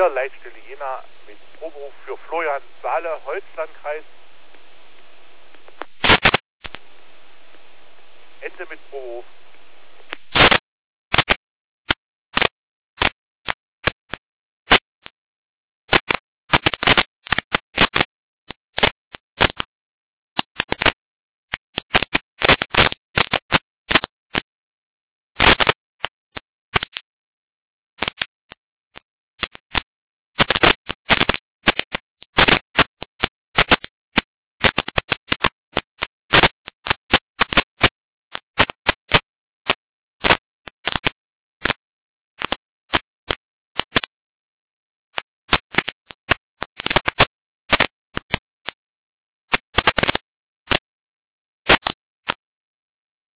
Hier Leitstelle Jena mit Proberuf für Florian Saale, Holzlandkreis. Ende mit Proberuf.